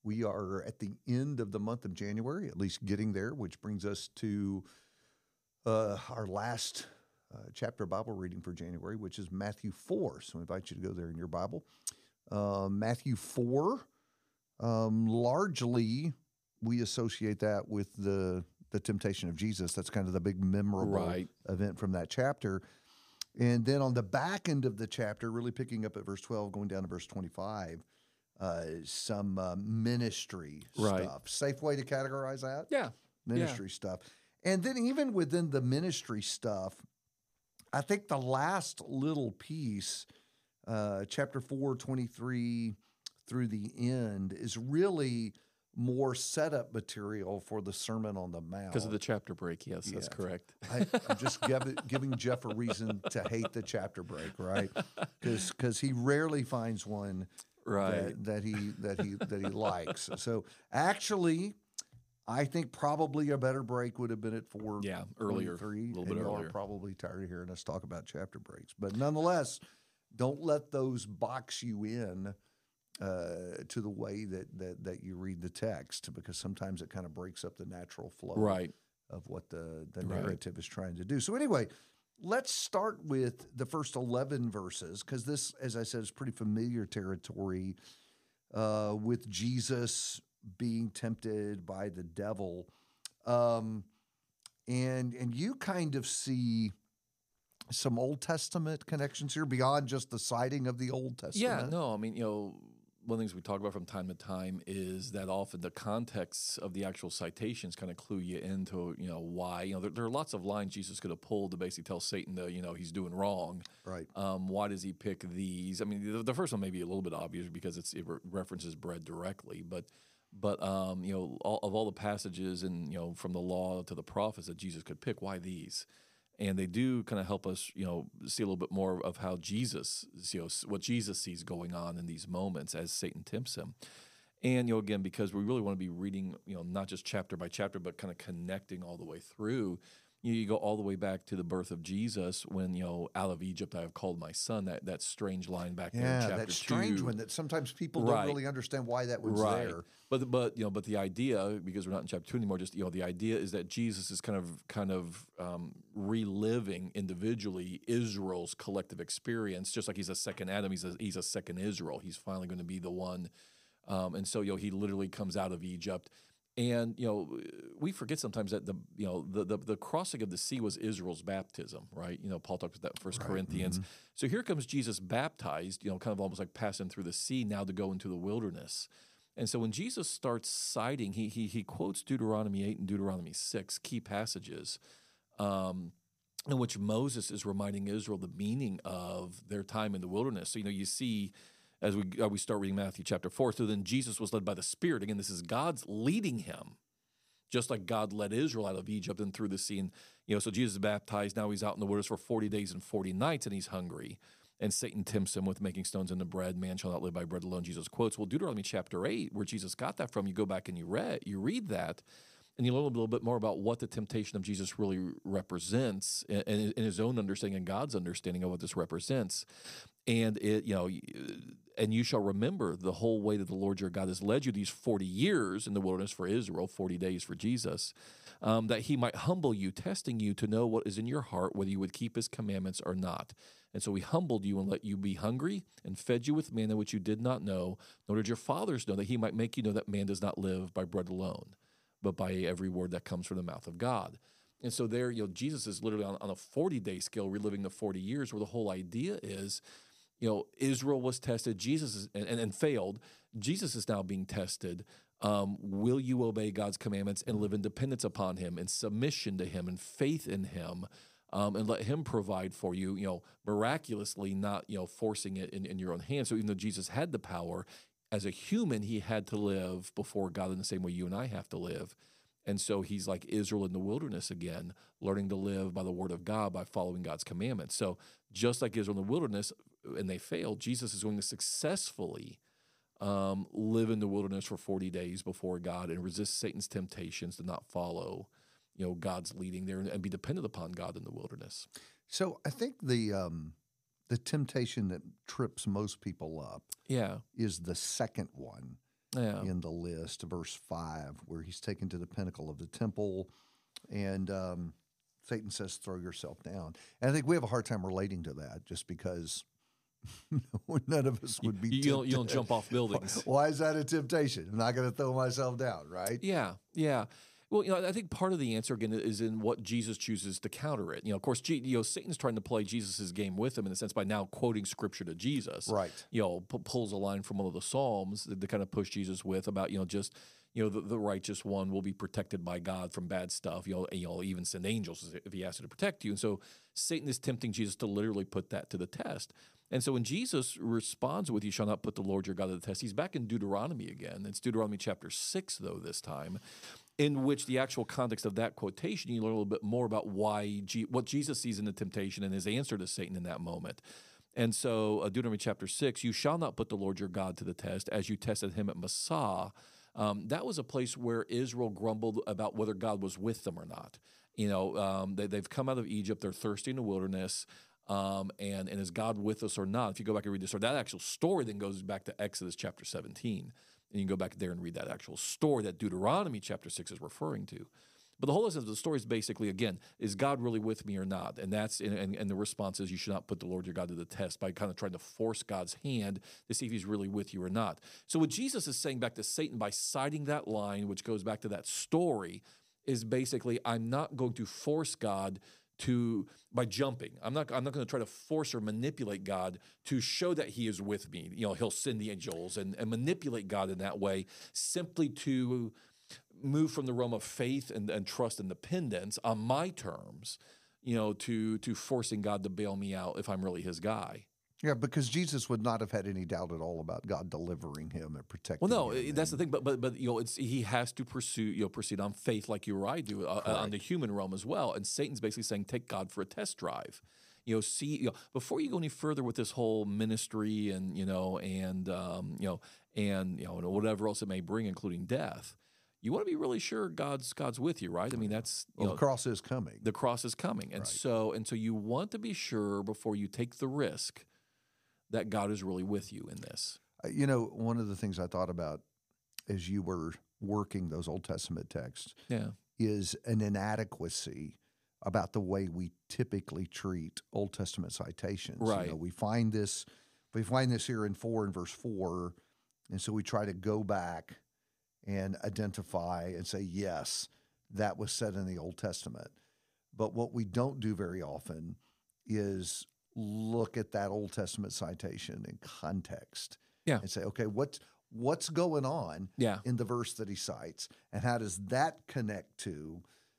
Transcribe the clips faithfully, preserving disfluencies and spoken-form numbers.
We are at the end of the month of January, at least getting there, which brings us to uh, our last uh, chapter Bible reading for January, which is Matthew four. So I invite you to go there in your Bible. Uh, Matthew four, um, largely we associate that with the the temptation of Jesus. That's kind of the big memorable Right. event from that chapter. And then on the back end of the chapter, really picking up at verse twelve, going down to verse twenty-five, uh, some uh, ministry Right. stuff. Safe way to categorize that? Yeah. Ministry stuff. And then even within the ministry stuff, I think the last little piece, uh, chapter four, twenty-three through the end, is really more setup material for the Sermon on the Mount. Because of the chapter break, yes, that's Yeah. correct. I, I'm just giving, giving Jeff a reason to hate the chapter break, right? Because he rarely finds one Right. that, that he that he that he likes. So actually, I think probably a better break would have been at four. Yeah, earlier, three, a little and bit y'all earlier. are probably tired of hearing us talk about chapter breaks, but nonetheless, don't let those box you in uh, to the way that, that that you read the text, because sometimes it kind of breaks up the natural flow Right. of what the, the Right. narrative is trying to do. So anyway, let's start with the first eleven verses, because this, as I said, is pretty familiar territory uh, with Jesus being tempted by the devil. Um, and and you kind of see some Old Testament connections here beyond just the citing of the Old Testament. Yeah, no, I mean, you know, one of the things we talk about from time to time is that often the context of the actual citations kind of clue you into, you know, why. You know, there, there are lots of lines Jesus could have pulled to basically tell Satan that, you know, he's doing wrong. Right. Um, why does he pick these? I mean, the, the first one may be a little bit obvious because it's, it re- references bread directly, but but um, you know, all, of all the passages and you know from the law to the prophets that Jesus could pick, why these? And they do kind of help us, you know, see a little bit more of how Jesus, you know, what Jesus sees going on in these moments as Satan tempts him. And, you know, again, because we really want to be reading, you know, not just chapter by chapter, but kind of connecting all the way through. You, know, you go all the way back to the birth of Jesus when, you know, out of Egypt I have called my son, that that strange line back there in Yeah, chapter that strange two. one that sometimes people Right. don't really understand why that was Right. there. But but you know, but the idea, because we're not in chapter two anymore, just you know, the idea is that Jesus is kind of kind of um, reliving individually Israel's collective experience, just like he's a second Adam, he's a he's a second Israel. He's finally going to be the one, um, and so you know, he literally comes out of Egypt. And you know, we forget sometimes that the you know the, the the crossing of the sea was Israel's baptism, right? You know, Paul talks about that in First Right. Corinthians. Mhm. So here comes Jesus baptized, you know, kind of almost like passing through the sea now to go into the wilderness. And so when Jesus starts citing, he he he quotes Deuteronomy eight and Deuteronomy six, key passages, um, in which Moses is reminding Israel the meaning of their time in the wilderness. So you know, you see. As we uh, we start reading Matthew chapter four, so then Jesus was led by the Spirit. Again, this is God's leading him, just like God led Israel out of Egypt and through the sea. And, you know, so Jesus is baptized. Now he's out in the wilderness for forty days and forty nights, and he's hungry. And Satan tempts him with making stones into bread. Man shall not live by bread alone, Jesus quotes. Well, Deuteronomy chapter eight, where Jesus got that from, you go back and you read, you read that, and you learn a little bit more about what the temptation of Jesus really represents in, in, in his own understanding and God's understanding of what this represents. And it, you know, and you shall remember the whole way that the Lord your God has led you these forty years in the wilderness for Israel, forty days for Jesus, um, that he might humble you, testing you to know what is in your heart, whether you would keep his commandments or not. And so he humbled you and let you be hungry and fed you with manna which you did not know, nor did your fathers know, that he might make you know that man does not live by bread alone, but by every word that comes from the mouth of God. And so there, you know, Jesus is literally on, on a forty-day scale, reliving the forty years, where the whole idea is, you know, Israel was tested, Jesus is, and, and failed. Jesus is now being tested. Um, will you obey God's commandments and live in dependence upon him and submission to him and faith in him, um, and let him provide for you, you know, miraculously, not, you know, forcing it in, in your own hands. So even though Jesus had the power, as a human, he had to live before God in the same way you and I have to live. And so he's like Israel in the wilderness again, learning to live by the word of God, by following God's commandments. So just like Israel in the wilderness, and they failed, Jesus is going to successfully um, live in the wilderness for forty days before God and resist Satan's temptations to not follow, you know, God's leading there and, and be dependent upon God in the wilderness. So I think the um, the temptation that trips most people up Yeah. is the second one. Yeah. in the list, verse five, where he's taken to the pinnacle of the temple, and um, Satan says, "Throw yourself down." And I think we have a hard time relating to that, just because none of us would be. You, you, don't, you don't tempted. jump off buildings. Why is that a temptation? I'm not going to throw myself down, right? Yeah, yeah. Well, you know, I think part of the answer again is in what Jesus chooses to counter it. You know, of course, G, you know, Satan's trying to play Jesus's game with him in a sense by now quoting scripture to Jesus. Right. You know, p- pulls a line from one of the Psalms that to kind of push Jesus with about, you know, just, you know, the, the righteous one will be protected by God from bad stuff. You know, and, you know, even send angels if he asks to protect you. And so Satan is tempting Jesus to literally put that to the test. And so when Jesus responds with, "You shall not put the Lord your God to the test," he's back in Deuteronomy again. It's Deuteronomy chapter six, though, this time, in which the actual context of that quotation, you learn a little bit more about why G- what Jesus sees in the temptation and his answer to Satan in that moment. And so uh, Deuteronomy chapter six, "You shall not put the Lord your God to the test, as you tested him at Massah." Um, that was a place where Israel grumbled about whether God was with them or not. You know, um, they, they've come out of Egypt, they're thirsty in the wilderness. Um, and, and is God with us or not? If you go back and read this story, that actual story then goes back to Exodus chapter seventeen. And you can go back there and read that actual story that Deuteronomy chapter six is referring to. But the whole essence of the story is basically, again, is God really with me or not? And that's and, and, and the response is you should not put the Lord your God to the test by kind of trying to force God's hand to see if he's really with you or not. So what Jesus is saying back to Satan by citing that line, which goes back to that story, is basically, I'm not going to force God to by jumping. I'm not I'm not going to try to force or manipulate God to show that he is with me. You know, he'll send the angels and, and manipulate God in that way simply to move from the realm of faith and, and trust and dependence on my terms, you know, to to forcing God to bail me out if I'm really his guy. Yeah, because Jesus would not have had any doubt at all about God delivering him and protecting Well, no, him. that's the thing. But but but you know, it's he has to pursue you know proceed on faith like you or I do uh, on the human realm as well. And Satan's basically saying, take God for a test drive. You know, see, you know, before you go any further with this whole ministry and you know and um, you know and you know and whatever else it may bring, including death. You want to be really sure God's God's with you, right? I mean, that's you well, know, the cross is coming. the cross is coming, and Right. so and so you want to be sure before you take the risk that God is really with you in this. Uh, You know, one of the things I thought about as you were working those Old Testament texts Yeah. is an inadequacy about the way we typically treat Old Testament citations. Right. You know, we find this, we find this here in four and verse four, and so we try to go back and identify and say, yes, that was said in the Old Testament. But what we don't do very often is look at that Old Testament citation in context. Yeah. And say, okay, what's what's going on Yeah. in the verse that he cites, and how does that connect to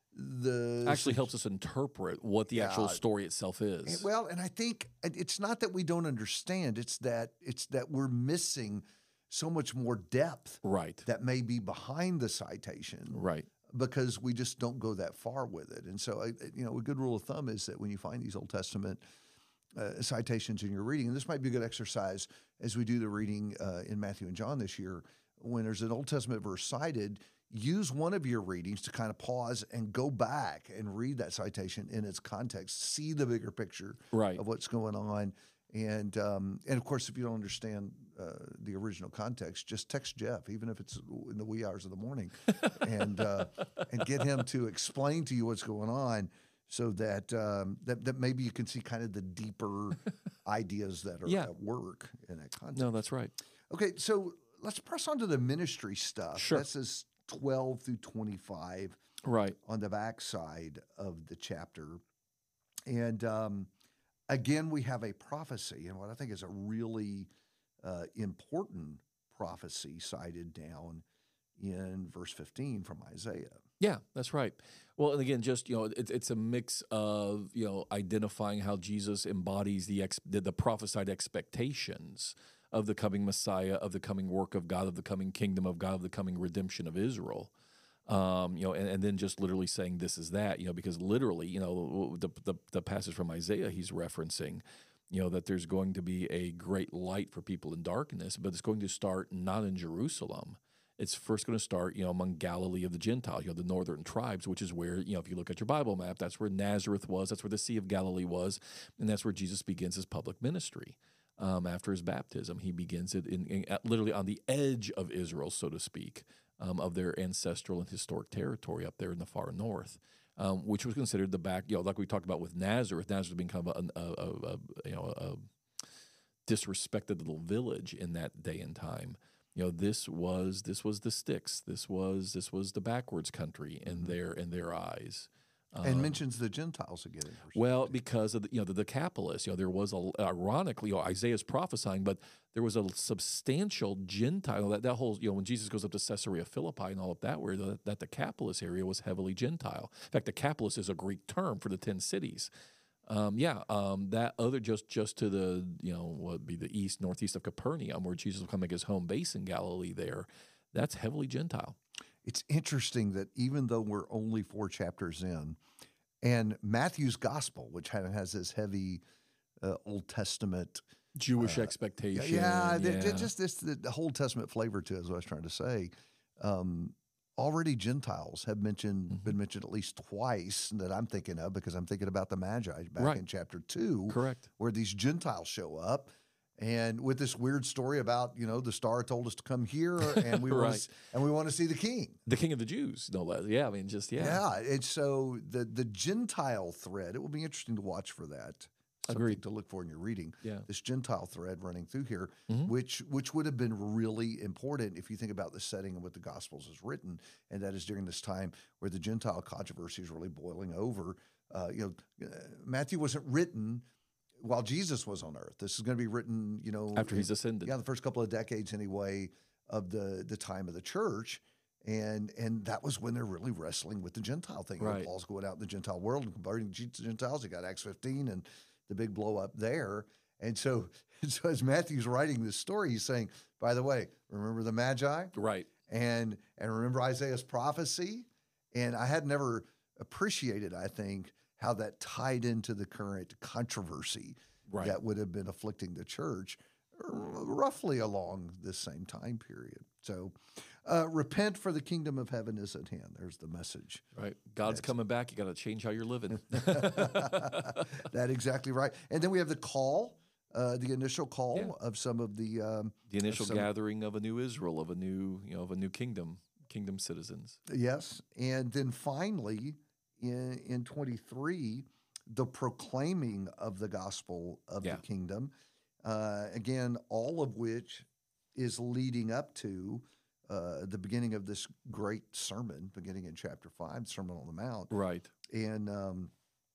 the Actually helps us interpret what the actual Yeah. story itself And- is. Well, and I think it's not that we don't understand; it's that it's that we're missing so much more depth Right. that may be behind the citation, Right. because we just don't go that far with it. And so, I- you know, a good rule of thumb is that when you find these Old Testament uh, citations in your reading, and this might be a good exercise as we do the reading uh, in Matthew and John this year, when there's an Old Testament verse cited, use one of your readings to kind of pause and go back and read that citation in its context, see the bigger picture Right. of what's going on. And um, and of course, if you don't understand uh, the original context, just text Jeff, even if it's in the wee hours of the morning, and uh, and get him to explain to you what's going on, so that um, that that maybe you can see kind of the deeper ideas that are Yeah. at work in that context. No, that's right. Okay, so let's press on to the ministry stuff. Sure. This is twelve through twenty-five Right. on the backside of the chapter. And um, again, we have a prophecy, and what I think is a really uh, important prophecy cited down in verse fifteen from Isaiah. Yeah, that's right. Well, and again, just you know, it's it's a mix of you know identifying how Jesus embodies the ex, the, the prophesied expectations of the coming Messiah, of the coming work of God, of the coming kingdom of God, of the coming redemption of Israel. Um, you know, and, and then just literally saying this is that, you know, because literally, you know, the, the the passage from Isaiah he's referencing, you know, that there's going to be a great light for people in darkness, but it's going to start not in Jerusalem. It's first going to start, you know, among Galilee of the Gentiles, you know, the northern tribes, which is where, you know, if you look at your Bible map, that's where Nazareth was, that's where the Sea of Galilee was, and that's where Jesus begins his public ministry. um, after his baptism. He begins it in, in at, literally on the edge of Israel, so to speak, um, of their ancestral and historic territory up there in the far north, um, which was considered the back, you know, like we talked about with Nazareth. Nazareth being kind of a, a, a, a you know a disrespected little village in that day and time. You know, this was this was the sticks. This was this was the backwards country in mm-hmm. their in their eyes. And um, mentions the Gentiles again. Well, because of the, you know the Decapolis, you know there was a ironically, you know, Isaiah's prophesying, but there was a substantial Gentile that that whole you know when Jesus goes up to Caesarea Philippi and all of that, where the, that Decapolis area was heavily Gentile. In fact, Decapolis is a Greek term for the ten cities. Um, yeah, um, that other just just to the you know what would be the east northeast of Capernaum, where Jesus will come make his home base in Galilee. There, that's heavily Gentile. It's interesting that even though we're only four chapters in, and Matthew's gospel, which has this heavy uh, Old Testament Jewish uh, expectation, yeah, yeah. yeah. just this the, the Old Testament flavor to it, is what I was trying to say. Um, already Gentiles have mentioned mm-hmm. been mentioned at least twice that I'm thinking of, because I'm thinking about the Magi back right. in chapter two, correct, where these Gentiles show up. And with this weird story about, you know, the star told us to come here, and we right. want to, and we want to see the King, the King of the Jews, no less. Yeah, I mean, just yeah, yeah. And so the the Gentile thread, it will be interesting to watch for that. Something Agreed. to look for in your reading. Yeah, this Gentile thread running through here, mm-hmm. which which would have been really important if you think about the setting and what the Gospels is written, and that is during this time where the Gentile controversy is really boiling over. Uh, you know, uh, Matthew wasn't written while Jesus was on earth. This is going to be written, you know, after he's ascended. Yeah, the first couple of decades anyway of the the time of the church, and and that was when they're really wrestling with the Gentile thing. Right. You know, Paul's going out in the Gentile world and converting Gentiles. He got Acts fifteen and the big blow up there. And so, so as Matthew's writing this story, he's saying, by the way, remember the Magi, right? And and remember Isaiah's prophecy. And I had never appreciated, I think, how that tied into the current controversy right. that would have been afflicting the church roughly along this same time period. So uh, repent, for the kingdom of heaven is at hand. There's the message. Right. God's That's, coming back. You got to change how you're living. That's exactly right. And then we have the call, uh, the initial call yeah. of some of the um, the initial some, gathering of a new Israel, of a new you know of a new kingdom, kingdom citizens. Yes, and then finally, In, in twenty-three, the proclaiming of the gospel of yeah. the kingdom, uh, again, all of which is leading up to uh, the beginning of this great sermon, beginning in chapter five, Sermon on the Mount. Right. And um,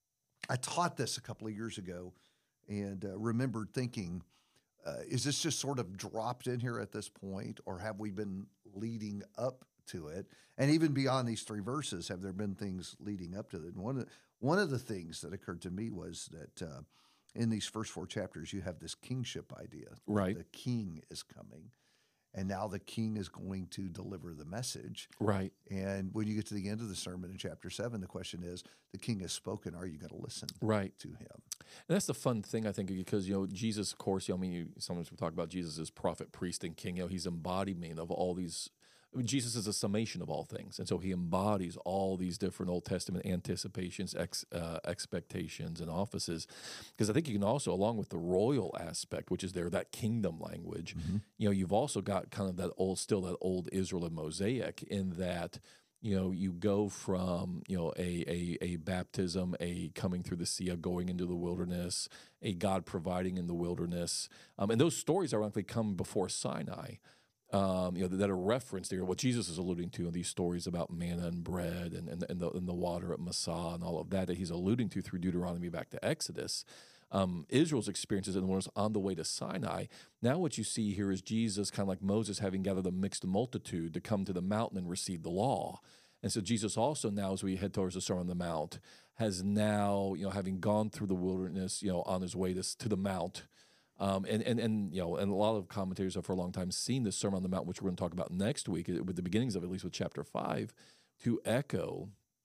I taught this a couple of years ago and uh, remembered thinking, uh, is this just sort of dropped in here at this point, or have we been leading up to it? And even beyond these three verses, have there been things leading up to it? And one of, one of the things that occurred to me was that uh, in these first four chapters, you have this kingship idea. Right. The king is coming, and now the king is going to deliver the message. Right. And when you get to the end of the sermon in chapter seven, the question is, the king has spoken. Are you going to listen right. to him? And that's the fun thing, I think, because, you know, Jesus, of course, you know, I mean, you, sometimes we talk about Jesus as prophet, priest, and king. You know, he's embodiment of all these. I mean, Jesus is a summation of all things, and so he embodies all these different Old Testament anticipations, ex, uh, expectations, and offices. Because I think you can also, along with the royal aspect, which is there, that kingdom language, mm-hmm. you know, you've also got kind of that old, still that old Israel and Mosaic, in that, you know, you go from, you know, a a, a baptism, a coming through the sea, a going into the wilderness, a God providing in the wilderness, um, and those stories ironically come before Sinai. Um, you know, that are referenced there, what Jesus is alluding to in these stories about manna and bread and, and, and, the, and the water at Massah and all of that, that he's alluding to through Deuteronomy back to Exodus. Um, Israel's experiences in the wilderness on the way to Sinai. Now what you see here is Jesus, kind of like Moses, having gathered a mixed multitude to come to the mountain and receive the law. And so Jesus also now, as we head towards the Sermon on the Mount, has now, you know, having gone through the wilderness, you know, on his way to, to the Mount, Um, and, and, and, you know, and a lot of commentators have for a long time seen this Sermon on the Mount, which we're going to talk about next week, with the beginnings of, at least with chapter five, to echo,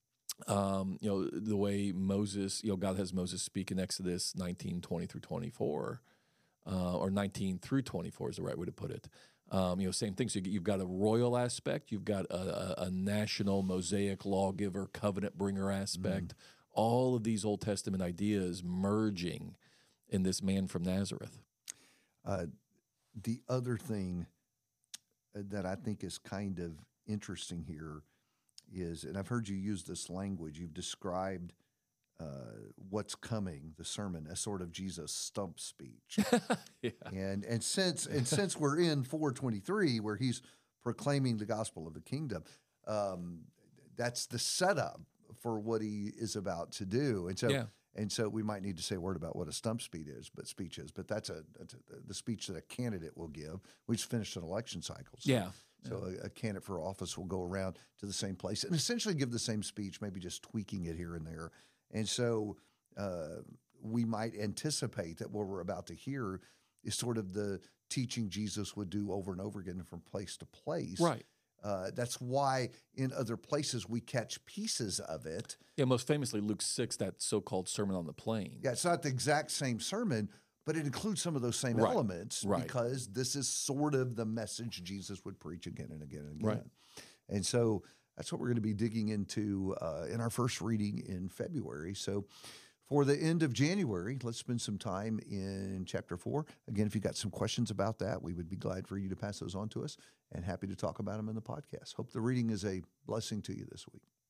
um, you know, the way Moses, you know, God has Moses speak in Exodus nineteen, twenty through twenty-four, uh, or nineteen through twenty-four is the right way to put it. Um, you know, same thing. So you've got a royal aspect, you've got a, a, a national Mosaic lawgiver, covenant bringer aspect, mm. all of these Old Testament ideas merging in this man from Nazareth. Uh, the other thing that I think is kind of interesting here is, and I've heard you use this language, you've described uh, what's coming, the sermon, as sort of Jesus' stump speech. Yeah. And and since and since we're in four twenty-three, where he's proclaiming the gospel of the kingdom, um, that's the setup for what he is about to do. And so Yeah. and so we might need to say a word about what a stump speech is, but speech is. But that's a, that's a the speech that a candidate will give. We just finished an election cycle. So, Yeah. So a, a candidate for office will go around to the same place and essentially give the same speech, maybe just tweaking it here and there. And so uh, we might anticipate that what we're about to hear is sort of the teaching Jesus would do over and over again from place to place. Right. Uh, that's why in other places we catch pieces of it. Yeah, most famously, Luke six, that so-called Sermon on the Plain. Yeah, it's not the exact same sermon, but it includes some of those same Right. elements Right. because this is sort of the message Jesus would preach again and again and again. Right. And so that's what we're going to be digging into uh, in our first reading in February. So for the end of January, let's spend some time in chapter four. Again, if you got some questions about that, we would be glad for you to pass those on to us and happy to talk about them in the podcast. Hope the reading is a blessing to you this week.